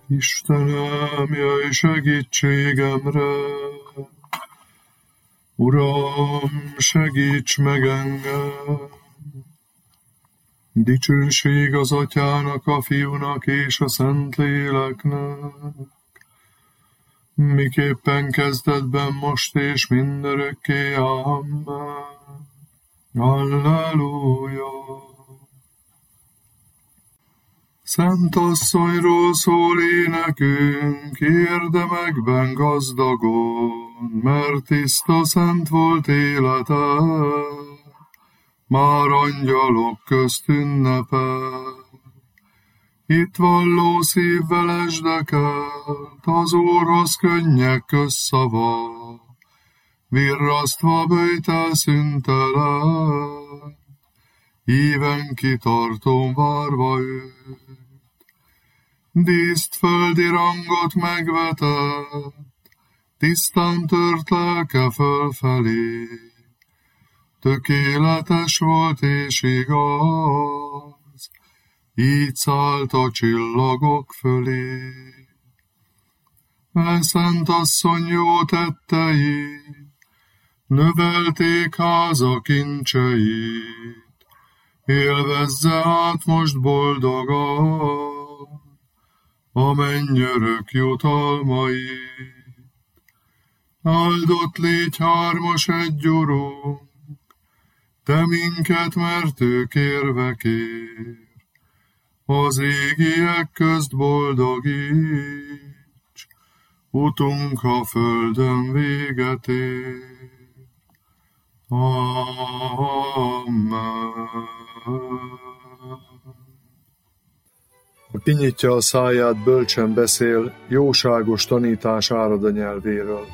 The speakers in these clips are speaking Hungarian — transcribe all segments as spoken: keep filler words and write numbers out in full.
Istenem, jöjj segítségemre! Uram, segíts meg engem! Dicsőség az Atyának, a Fiúnak és a Szentléleknek, miképpen kezdetben, most és mindörökké. Amen. Halleluja! Szent asszonyról szól énekünk, érdemekben gazdagon, mert tiszta, szent volt élete, már angyalok közt ünnepel. Itt valló szívvel esdekelt, az Úrhoz könnyek közszava, virrasztva böjtel szüntelen, íven kitartón várva őt. Díszt földi rangot megvetett, tisztán tört lelke fölfelé, tökéletes volt és igaz, így szállt a csillagok fölé. E szent asszony jó tetteit, növelték háza kincseit, élvezze át most boldogan a mennyörök jutalmait. Áldott légy hármas egy Urunk, te minket, mert ő kérve kér, az égiek közt boldogíts, utunk a földön véget ér. Amen. Ha kinyitja a száját, bölcsen beszél, jóságos tanítás árad a nyelvéről.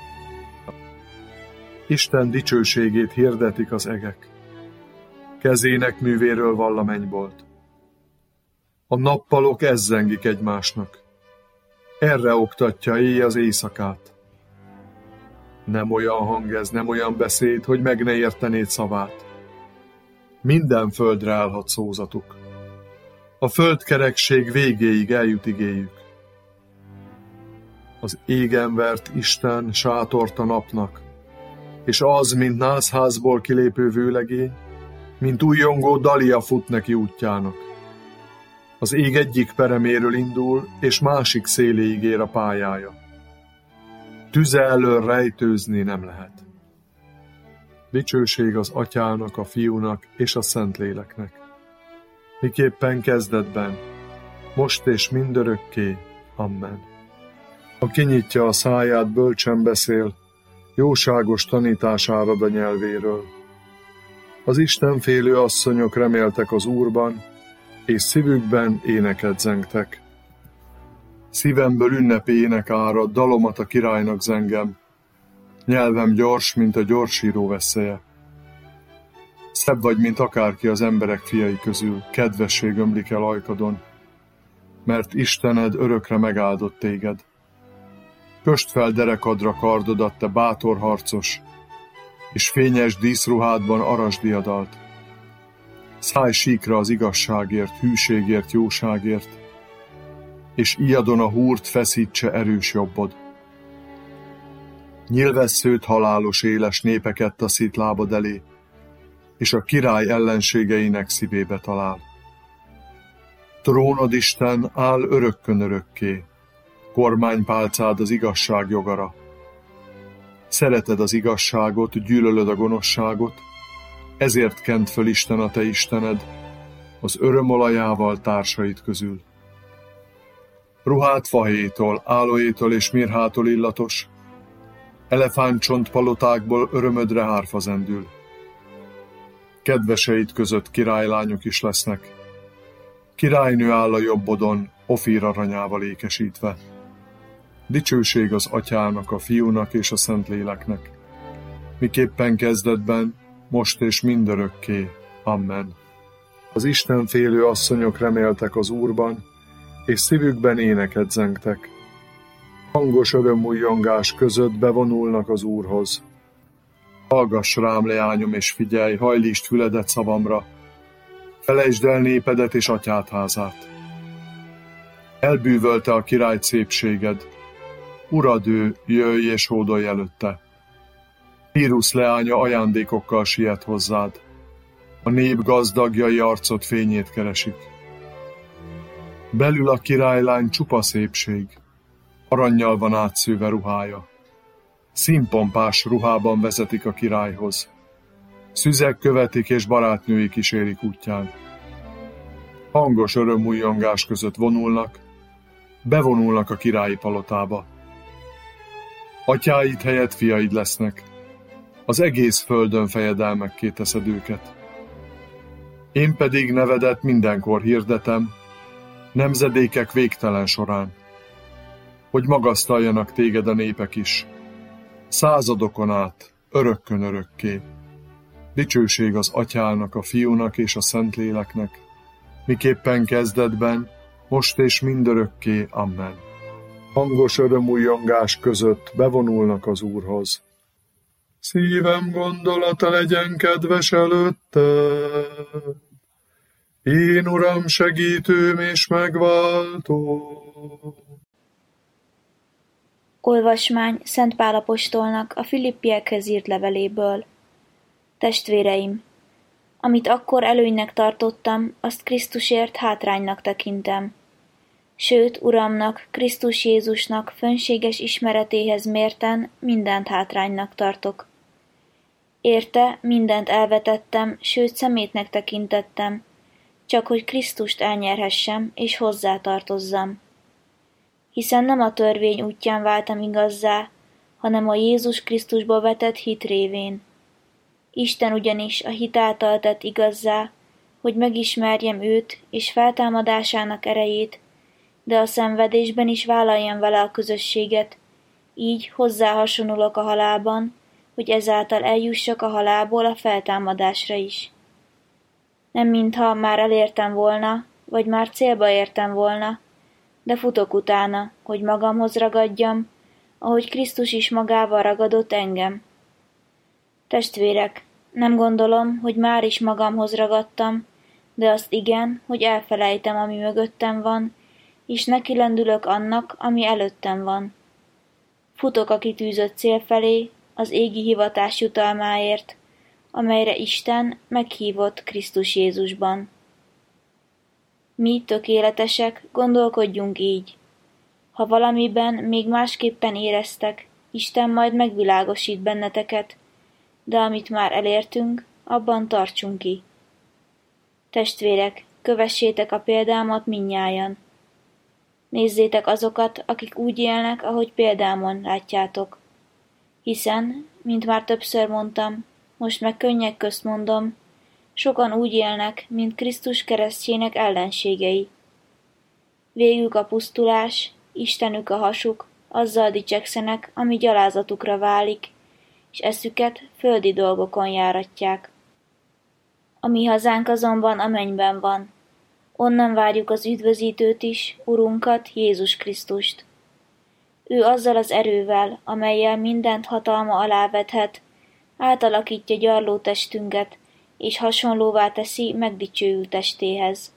Isten dicsőségét hirdetik az egek, kezének művéről vall a mennybolt. A nappalok ezzengik egymásnak, erre oktatja éj az éjszakát. Nem olyan hang ez, nem olyan beszéd, hogy meg ne értenéd szavát. Minden földre állhat szózatuk. A földkerekség végéig eljut igéjük. Az égen vert Isten sátort a napnak, és az, mint nászházból kilépő vőlegény, mint újjongó dalia fut neki útjának. Az ég egyik pereméről indul, és másik széléig ér a pályája. Tüze elől rejtőzni nem lehet. Dicsőség az Atyának, a Fiúnak és a Szentléleknek, miképpen kezdetben, most és mindörökké. Amen. Ha kinyitja a száját, bölcsen beszél, jóságos tanítás árad a nyelvéről. Az istenfélő asszonyok reméltek az Úrban, és szívükben éneket zengtek. Szívemből ünnepi ének árad, dalomat a királynak zengem, nyelvem gyors, mint a gyorsíró vesszeje. Szebb vagy, mint akárki az emberek fiai közül, kedvesség ömlik el ajkadon, mert Istened örökre megáldott téged. Köst fel derekadra kardodat, te bátor harcos, és fényes díszruhádban arasdiadalt. Szállj síkra az igazságért, hűségért, jóságért, és ijadon a húrt feszítse erős jobbod. Nyilvesszőt halálos éles népeket taszít lábad elé, és a király ellenségeinek szívébe talál. Trónod, Isten, áll örökkön örökké, kormánypálcád az igazság jogara. Szereted az igazságot, gyűlölöd a gonoszságot, ezért kent föl Isten a te Istened, az örömolajával társait közül. Ruhát fahéjtól, álóétól és mirhától illatos, elefántcsont palotákból örömödre hárfa zendül. Kedveseid között királylányok is lesznek. Királynő áll a jobbodon, Ofír aranyával ékesítve. Dicsőség az Atyának, a Fiúnak és a Szentléleknek, miképpen kezdetben, most és mindörökké. Amen. Az istenfélő asszonyok reméltek az Úrban, és szívükben éneket zengtek. Hangos örömújjongás között bevonulnak az Úrhoz. Hallgass rám, leányom, és figyelj, hajlítsd füledet szavamra, felejtsd el népedet és atyád házát. Elbűvölte a király szépséged. Urad ő, jöjj és hódolj előtte. Tírusz leánya ajándékokkal siet hozzád. A nép gazdagjai arcod fényét keresik. Belül a királylány csupa szépség, arannyal van átszőve ruhája. Színpompás ruhában vezetik a királyhoz. Szüzek követik és barátnői kísérik útján. Hangos örömújjongás között vonulnak, bevonulnak a királyi palotába. Atyáid helyett fiaid lesznek, az egész földön fejedelmekké teszed őket. Én pedig nevedet mindenkor hirdetem, nemzedékek végtelen során, hogy magasztaljanak téged a népek is, századokon át, örökkön örökké. Dicsőség az Atyának, a Fiúnak és a Szentléleknek, miképpen kezdetben, most és mindörökké. Amen. Hangos örömújjongás között bevonulnak az Úrhoz. Szívem gondolata legyen kedves előtte. Én, Uram, segítőm és megváltó. Olvasmány Szent Pál apostolnak a Filippiekhez írt leveléből. Testvéreim, amit akkor előnynek tartottam, azt Krisztusért hátránynak tekintem. Sőt, Uramnak, Krisztus Jézusnak fönséges ismeretéhez mérten mindent hátránynak tartok. Érte mindent elvetettem, sőt szemétnek tekintettem, csak hogy Krisztust elnyerhessem és hozzátartozzam. Hiszen nem a törvény útján váltam igazzá, hanem a Jézus Krisztusba vetett hit révén. Isten ugyanis a hit által tett igazzá, hogy megismerjem őt és feltámadásának erejét, de a szenvedésben is vállaljam vele a közösséget, így hozzá hasonulok a halálban, hogy ezáltal eljussak a halálból a feltámadásra is. Nem mintha már elértem volna, vagy már célba értem volna, de futok utána, hogy magamhoz ragadjam, ahogy Krisztus is magával ragadott engem. Testvérek, nem gondolom, hogy már is magamhoz ragadtam, de azt igen, hogy elfelejtem, ami mögöttem van, és nekilendülök annak, ami előttem van. Futok a kitűzött cél felé, az égi hivatás jutalmáért, amelyre Isten meghívott Krisztus Jézusban. Mi tökéletesek, gondolkodjunk így. Ha valamiben még másképpen éreztek, Isten majd megvilágosít benneteket, de amit már elértünk, abban tartsunk ki. Testvérek, kövessétek a példámat mindnyájan. Nézzétek azokat, akik úgy élnek, ahogy példámon látjátok. Hiszen, mint már többször mondtam, most meg könnyek közt mondom, sokan úgy élnek, mint Krisztus keresztjének ellenségei. Végük a pusztulás, Istenük a hasuk, azzal dicsekszenek, ami gyalázatukra válik, és eszüket földi dolgokon járatják. A mi hazánk azonban a mennyben van. Onnan várjuk az üdvözítőt is, Urunkat, Jézus Krisztust. Ő azzal az erővel, amellyel mindent hatalma alá vethet, átalakítja gyarló testünket, és hasonlóvá teszi megdicsőült testéhez.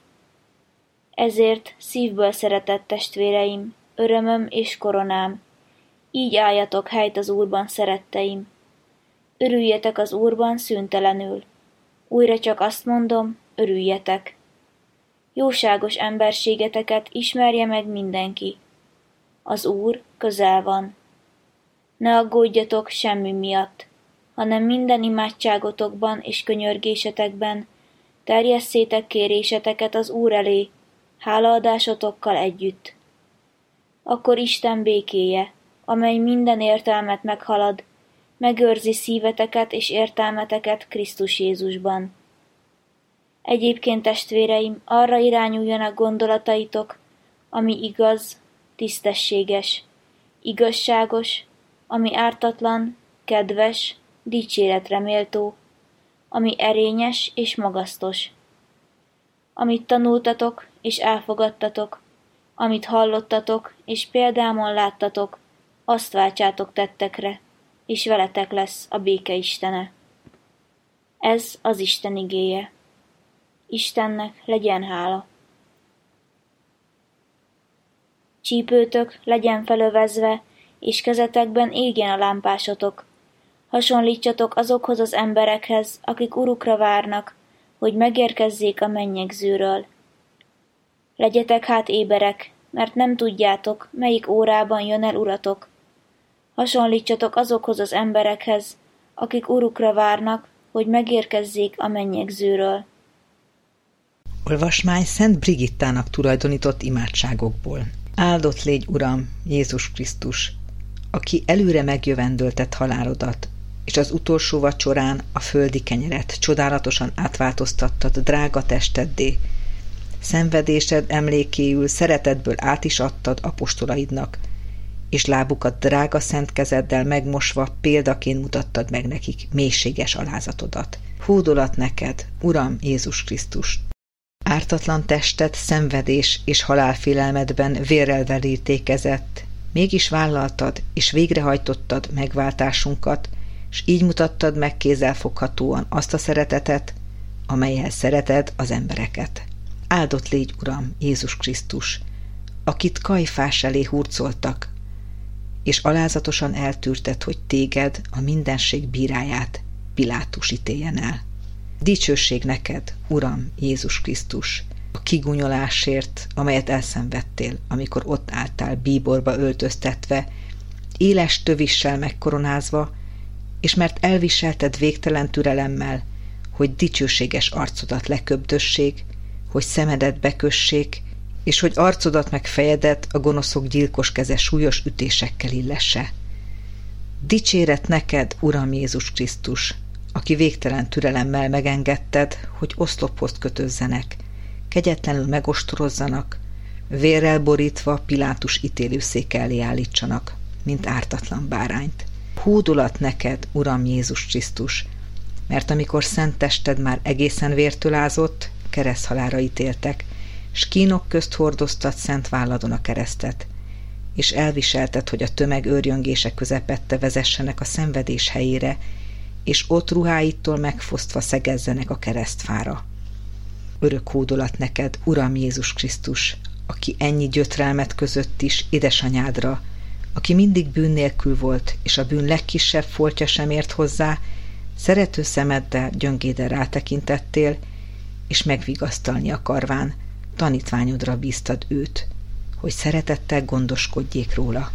Ezért szívből szeretett testvéreim, örömöm és koronám, így álljatok helyt az Úrban, szeretteim. Örüljetek az Úrban szüntelenül. Újra csak azt mondom, örüljetek. Jóságos emberségeteket ismerje meg mindenki. Az Úr közel van. Ne aggódjatok semmi miatt, hanem minden imádságotokban és könyörgésetekben terjesszétek kéréseteket az Úr elé, hálaadásotokkal együtt. Akkor Isten békéje, amely minden értelmet meghalad, megőrzi szíveteket és értelmeteket Krisztus Jézusban. Egyébként, testvéreim, arra irányuljanak gondolataitok, ami igaz, tisztességes, igazságos, ami ártatlan, kedves, dicséretre méltó, ami erényes és magasztos. Amit tanultatok és elfogadtatok, amit hallottatok és példámon láttatok, azt váltsátok tettekre, és veletek lesz a béke Istene. Ez az Isten igéje. Istennek legyen hála. Csípőtök legyen felövezve, és kezetekben égjen a lámpásotok. Hasonlítsatok azokhoz az emberekhez, akik urukra várnak, hogy megérkezzék a mennyegzőről. Legyetek hát éberek, mert nem tudjátok, melyik órában jön el uratok. Hasonlítsatok azokhoz az emberekhez, akik urukra várnak, hogy megérkezzék a mennyegzőről. Olvasmány Szent Brigittának tulajdonított imádságokból. Áldott légy, Uram, Jézus Krisztus, aki előre megjövendöltett halálodat, és az utolsó vacsorán a földi kenyeret csodálatosan átváltoztattad drága testeddé. Szenvedésed emlékéül szeretetből át is adtad apostolaidnak, és lábukat drága szent kezeddel megmosva példaként mutattad meg nekik mélységes alázatodat. Hódolat neked, Uram Jézus Krisztus! Ártatlan tested szenvedés és halálfélelmedben vérrel verítékezett, mégis vállaltad és végrehajtottad megváltásunkat, s így mutattad meg kézzelfoghatóan azt a szeretetet, amellyel szereted az embereket. Áldott légy, Uram, Jézus Krisztus, akit Kajfás elé hurcoltak, és alázatosan eltűrted, hogy téged, a mindenség bíráját, Pilátus ítéljen el. Dicsőség neked, Uram, Jézus Krisztus, a kigunyolásért, amelyet elszenvedtél, amikor ott álltál bíborba öltöztetve, éles tövissel megkoronázva, és mert elviselted végtelen türelemmel, hogy dicsőséges arcodat leköbdössék, hogy szemedet bekössék, és hogy arcodat meg fejedet a gonoszok gyilkos keze súlyos ütésekkel illesse. Dicséret neked, Uram Jézus Krisztus, aki végtelen türelemmel megengedted, hogy oszlophoz kötözzenek, kegyetlenül megostorozzanak, vérrel borítva Pilátus ítélőszék elé állítsanak, mint ártatlan bárányt. Hódolat neked, Uram Jézus Krisztus, mert amikor szent tested már egészen vértől ázott, kereszthalálra ítéltek, s kínok közt hordoztad szent válladon a keresztet, és elviselted, hogy a tömeg őrjöngése közepette vezessenek a szenvedés helyére, és ott ruháittól megfosztva szegezzenek a keresztfára. Örök hódolat neked, Uram Jézus Krisztus, aki ennyi gyötrelmet között is édesanyádra, aki mindig bűn nélkül volt, és a bűn legkisebb foltja sem ért hozzá, szerető szemeddel gyöngéden rátekintettél, és megvigasztalni akarván tanítványodra bíztad őt, hogy szeretettel gondoskodjék róla.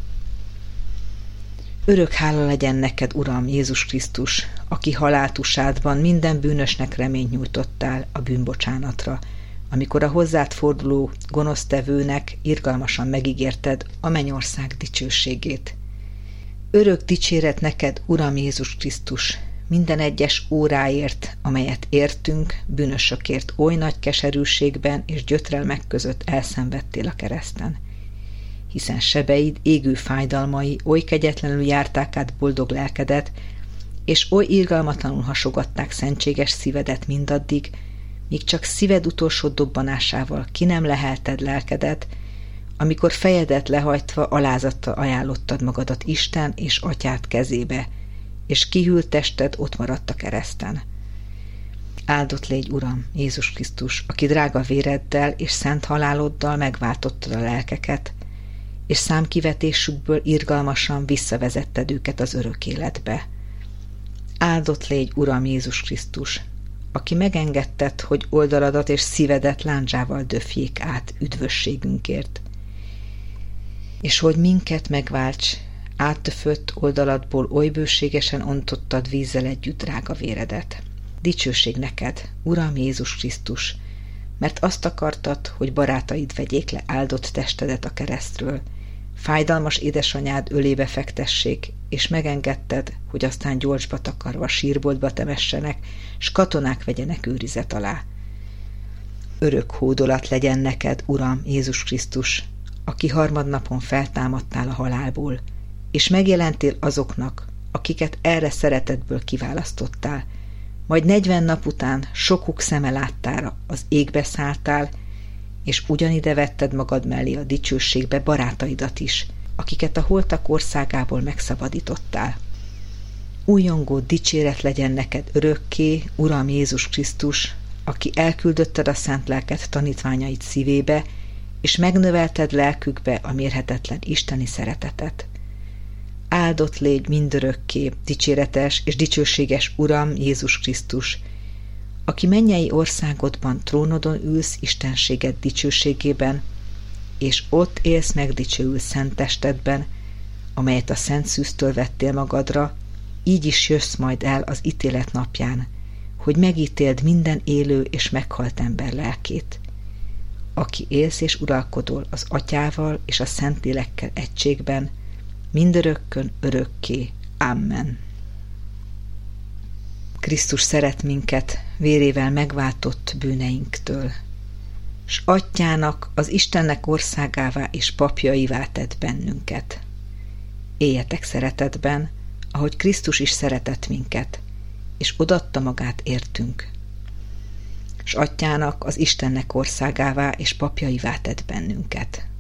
Örök hála legyen neked, Uram Jézus Krisztus, aki haláltusádban minden bűnösnek reményt nyújtottál a bűnbocsánatra, amikor a hozzád forduló gonosztevőnek irgalmasan megígérted a mennyország dicsőségét. Örök dicséret neked, Uram Jézus Krisztus, minden egyes óráért, amelyet értünk, bűnösökért oly nagy keserűségben és gyötrelmek között elszenvedtél a kereszten. Hiszen sebeid égő fájdalmai oly kegyetlenül járták át boldog lelkedet, és oly irgalmatlanul hasogatták szentséges szívedet mindaddig, míg csak szíved utolsó dobbanásával ki nem lehelted lelkedet, amikor fejedet lehajtva alázattal ajánlottad magadat Isten és Atyád kezébe, és kihűlt tested ott maradt a kereszten. Áldott légy, Uram, Jézus Krisztus, aki drága véreddel és szent haláloddal megváltottad a lelkeket, és számkivetésükből irgalmasan visszavezetted őket az örök életbe. Áldott légy, Uram Jézus Krisztus, aki megengedted, hogy oldaladat és szívedet lándzsával döfjék át üdvösségünkért, és hogy minket megválts, áttöfött oldaladból oly bőségesen ontottad vízzel együtt drága véredet. Dicsőség neked, Uram Jézus Krisztus, mert azt akartad, hogy barátaid vegyék le áldott testedet a keresztről, fájdalmas édesanyád ölébe fektessék, és megengedted, hogy aztán gyolcsba takarva sírboltba temessenek, s katonák vegyenek őrizet alá. Örök hódolat legyen neked, Uram Jézus Krisztus, aki harmadnapon feltámadtál a halálból, és megjelentél azoknak, akiket erre szeretetből kiválasztottál, majd negyven nap után sokuk szeme láttára az égbe szálltál, és ugyanide vetted magad mellé a dicsőségbe barátaidat is, akiket a holtak országából megszabadítottál. Újongó dicséret legyen neked örökké, Uram Jézus Krisztus, aki elküldötted a szent lelket tanítványaid szívébe, és megnövelted lelkükbe a mérhetetlen isteni szeretetet. Áldott légy mindörökké, dicséretes és dicsőséges Uram Jézus Krisztus, aki mennyei országodban trónodon ülsz istenséged dicsőségében, és ott élsz megdicsőül szent testedben, amelyet a szent szűztől vettél magadra, így is jössz majd el az ítélet napján, hogy megítéld minden élő és meghalt ember lelkét, aki élsz és uralkodol az Atyával és a Szentlélekkel egységben, mindörökkön örökké. Amen. Krisztus szeret minket, vérével megváltott bűneinktől, s Atyának, az Istennek országává és papjaivá tett bennünket. Éljetek szeretetben, ahogy Krisztus is szeretett minket, és odaadta magát értünk. S Atyának, az Istennek országává és papjaivá tett bennünket.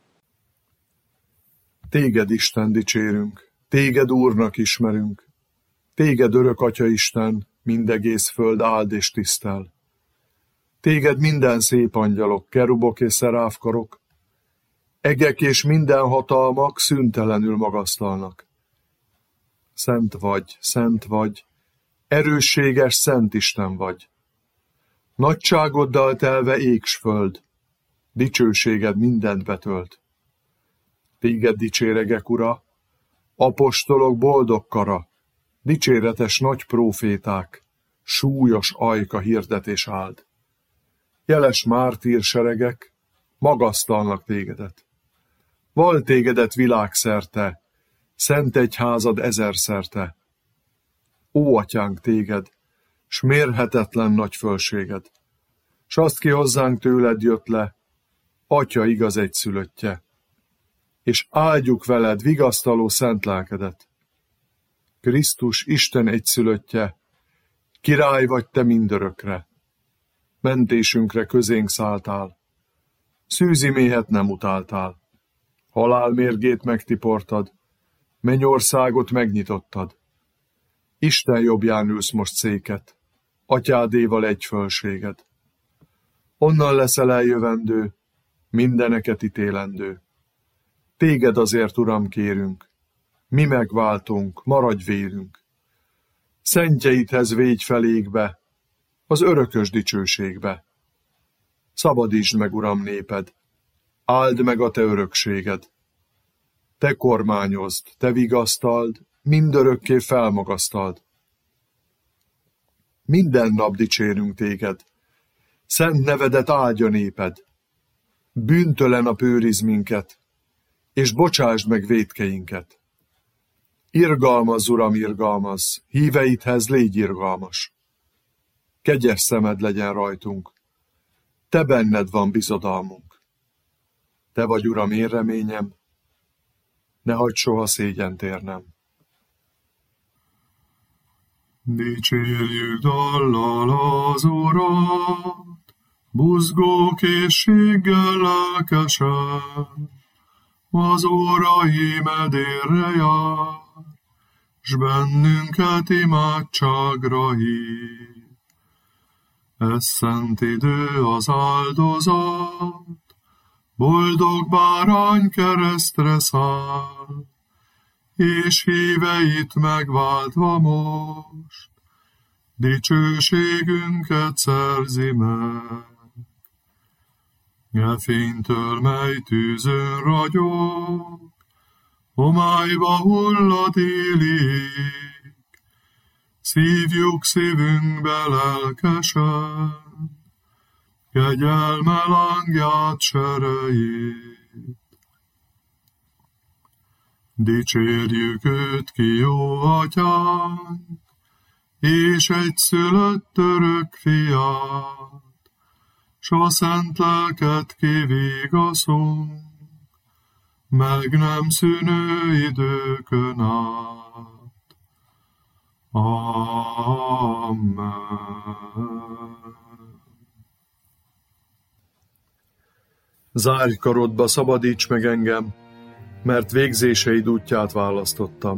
Téged, Isten, dicsérünk, téged Úrnak ismerünk, téged örök Atya Isten, mindegész föld áld és tisztel. Téged minden szép angyalok, kerubok és szeráfkarok, egek és minden hatalmak szüntelenül magasztalnak. Szent vagy, szent vagy, erősséges szent Isten vagy. Nagyságoddal telve ég s föld, dicsőséged mindent betölt. Téged dicséregek, Ura, apostolok boldog kara, dicséretes nagy próféták, súlyos ajka hirdetés áld. Jeles mártír seregek magasztalnak tégedet. Val tégedet világszerte, szent egyházad ezerszerte. Ó, Atyánk, téged, s mérhetetlen nagy fölséged, s azt ki hozzánk tőled jött le, Atya igaz egyszülöttje, és áldjuk veled vigasztaló szent lelkedet. Krisztus Isten egyszülöttje, király vagy te mindörökre, mentésünkre közénk szálltál, szűzi méhet nem utáltál, halál mérgét megtiportad, mennyországot megnyitottad. Isten jobbján ülsz most széket, Atyádéval egy fölséged. Onnan leszel eljövendő, mindeneket ítélendő. Téged azért, Uram, kérünk, mi megváltunk, maradj vérünk. Szentjeidhez végy felégbe, az örökös dicsőségbe. Szabadítsd meg, Uram, néped, áld meg a te örökséged. Te kormányozd, te vigasztald, mindörökké felmagasztald. Minden nap dicsérünk téged, szent nevedet áldja néped. Bűntől a nap őriz minket, és bocsásd meg vétkeinket. Irgalmazz, Uram, irgalmazz, híveidhez légy irgalmas. Kegyes szemed legyen rajtunk, te benned van bizodalmunk. Te vagy, Uram, én reményem, ne hagyd soha szégyent érnem. Dicsérjük dallal az Urat, buzgó készséggel lelkesen, az órai medérre jár, s bennünket imádságra hív. Ez szent idő az áldozat, boldog bárány keresztre száll, és híveit megváltva most, dicsőségünket szerzi meg. E fénytől, mely tűzön ragyog, homályba hullad élik, szívjuk szívünkbe lelkesen, kegyelme lángját serejét. Dicsérjük őt, ki jó Atyánk, és egyszülött örök fiát, s a szent lelket kivigaszunk, meg nem szűnő időkön át. Amen. Zárj karodba, szabadíts meg engem, mert végzéseid útját választottam.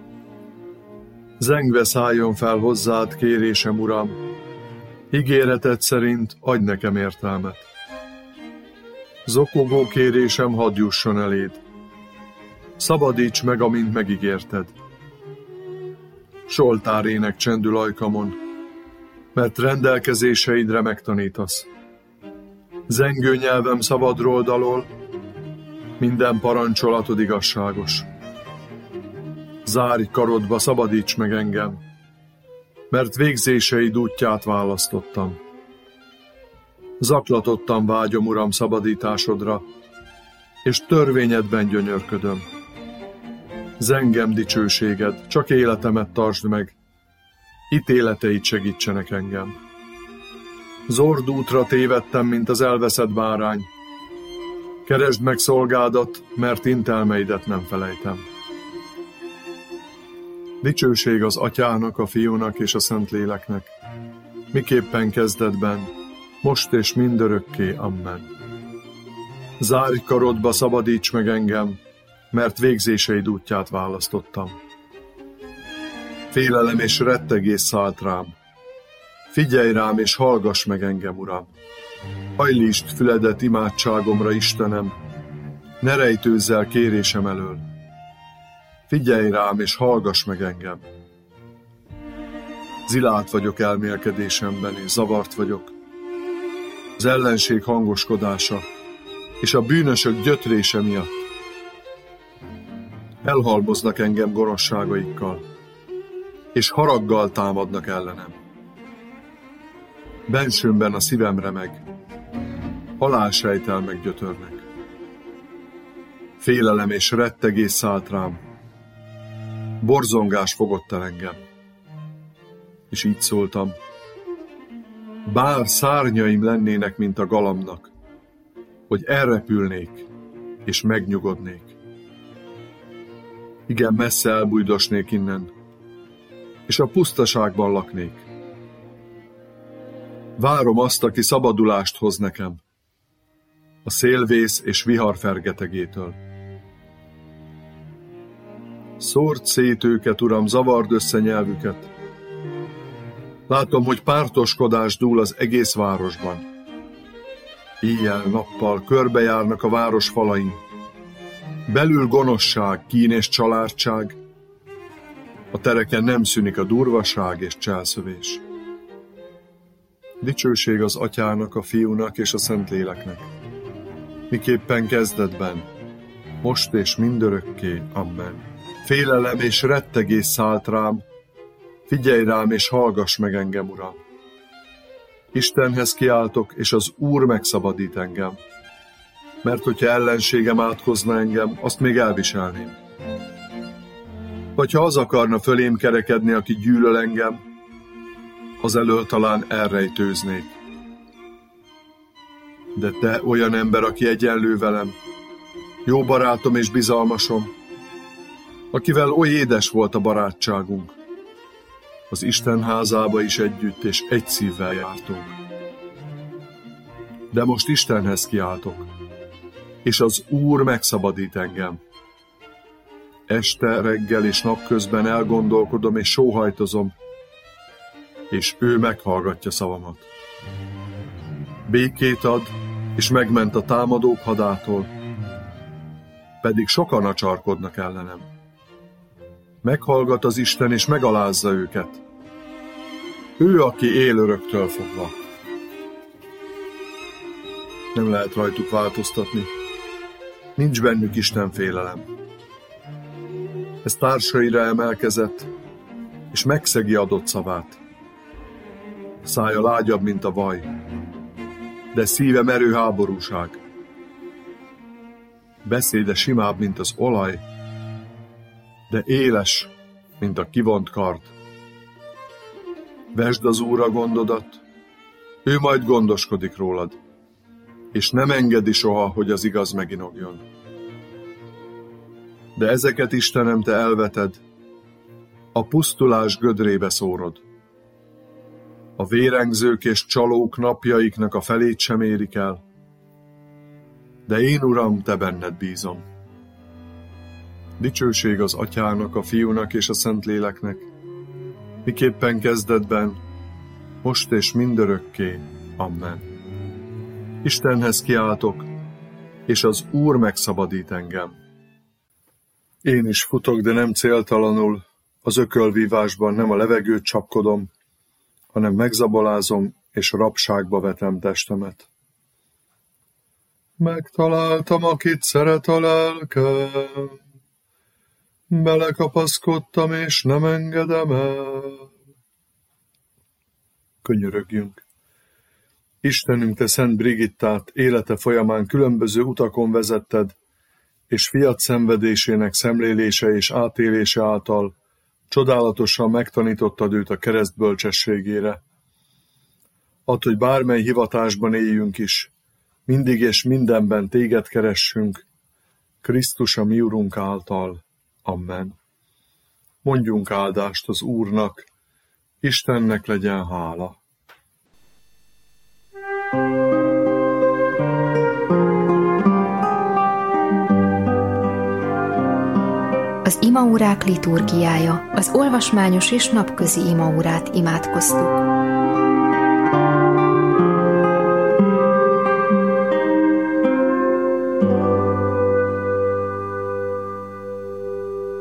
Zengve szálljon fel hozzád kérésem, Uram, ígéreted szerint adj nekem értelmet. Zokogó kérésem hadd jusson eléd. Szabadíts meg, amint megígérted. Soltárének csendül ajkamon, mert rendelkezéseidre megtanítasz. Zengő nyelvem szabadról dalol, minden parancsolatod igazságos. Zárj karodba, szabadíts meg engem, mert végzéseid útját választottam. Zaklatottan vágyom, Uram, szabadításodra, és törvényedben gyönyörködöm. Zengem dicsőséged, csak életemet tartsd meg, ítéleteid segítsenek engem. Zord útra tévedtem, mint az elveszett bárány. Keresd meg szolgádat, mert intelmeidet nem felejtem. Dicsőség az Atyának, a Fiúnak és a Szentléleknek, miképpen kezdetben, most és mindörökké. Amen. Zárj karodba, szabadíts meg engem, mert végzéseid útját választottam. Félelem és rettegés szállt rám. Figyelj rám és hallgass meg engem, Uram. Hajlítsd füledet imádságomra, Istenem, ne rejtőzz el kérésem elől. Figyelj rám és hallgass meg engem. Zilált vagyok elmélkedésemben, és zavart vagyok. Az ellenség hangoskodása és a bűnösök gyötrése miatt. Elhalmoznak engem gonoszságaikkal, és haraggal támadnak ellenem. Bensőmben a szívem remeg, halálsejtelmek gyötörnek. Félelem és rettegés szállt rám, borzongás fogott el engem. És így szóltam, bár szárnyaim lennének, mint a galambnak, hogy elrepülnék és megnyugodnék. Igen, messze elbújdosnék innen, és a pusztaságban laknék. Várom azt, aki szabadulást hoz nekem, a szélvész és vihar fergetegétől. Szórd szét őket, Uram, zavard össze nyelvüket. Látom, hogy pártoskodás dúl az egész városban. Éjjel-nappal körbejárnak a város falain. Belül gonoszság, kín és családság. A tereken nem szűnik a durvaság és cselszövés. Dicsőség az Atyának, a Fiúnak és a Szentléleknek, miképpen kezdetben, most és mindörökké. Amen. Félelem és rettegés szállt rám, figyelj rám és hallgass meg engem, Uram. Istenhez kiáltok, és az Úr megszabadít engem, mert hogyha ellenségem átkozna engem, azt még elviselném. Vagy ha az akarna fölém kerekedni, aki gyűlöl engem, az elől talán elrejtőznék. De te olyan ember, aki egyenlő velem, jó barátom és bizalmasom, akivel oly édes volt a barátságunk, az Isten házába is együtt és egy szívvel jártunk. De most Istenhez kiáltok, és az Úr megszabadít engem. Este, reggel és napközben elgondolkodom és sóhajtozom, és ő meghallgatja szavamat. Békét ad, és megment a támadók hadától, pedig sokan acsarkodnak ellenem. Meghallgat az Isten, és megalázza őket. Ő, aki él öröktől fogva. Nem lehet rajtuk változtatni. Nincs bennük Isten félelem. Ez társaira emelkezett, és megszegi adott szavát. Szája lágyabb, mint a vaj, de szíve merő háborúság. Beszéde simább, mint az olaj, de éles, mint a kivont kard. Vesd az Úrra gondodat, ő majd gondoskodik rólad, és nem engedi soha, hogy az igaz meginogjon. De ezeket, Istenem, te elveted, a pusztulás gödrébe szórod. A vérengzők és csalók napjaiknak a felét sem érik el, de én, Uram, te benned bízom. Dicsőség az Atyának, a Fiúnak és a Szentléleknek, miképpen kezdetben, most és mindörökké. Amen. Istenhez kiáltok, és az Úr megszabadít engem. Én is futok, de nem céltalanul, az ökölvívásban nem a levegőt csapkodom, hanem megzabolázom, és rabságba vetem testemet. Megtaláltam, akit szeret a lelkem, belekapaszkodtam, és nem engedem el. Könyörögjünk. Istenünk, te Szent Brigittát élete folyamán különböző utakon vezetted, és fiat szenvedésének szemlélése és átélése által csodálatosan megtanítottad őt a kereszt bölcsességére. Add, hogy bármely hivatásban éljünk is, mindig és mindenben téged keressünk, Krisztus a mi Urunk által. Amen. Mondjunk áldást az Úrnak, Istennek legyen hála. Az imaórák liturgiája, az olvasmányos és napközi imaórát imádkoztuk.